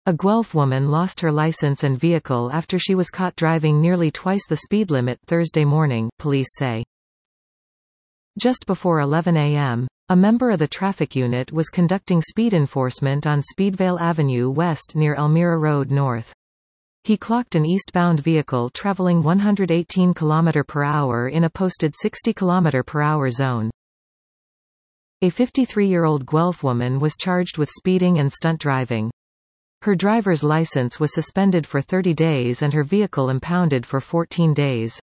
A Guelph woman lost her license and vehicle after she was caught driving nearly twice the speed limit Thursday morning, police say. Just before 11 a.m., a member of the traffic unit was conducting speed enforcement on Speedvale Avenue West near Elmira Road North. He clocked an eastbound vehicle traveling 118 km/h in a posted 60 km/h zone. A 53-year-old Guelph woman was charged with speeding and stunt driving. Her driver's license was suspended for 30 days and her vehicle impounded for 14 days.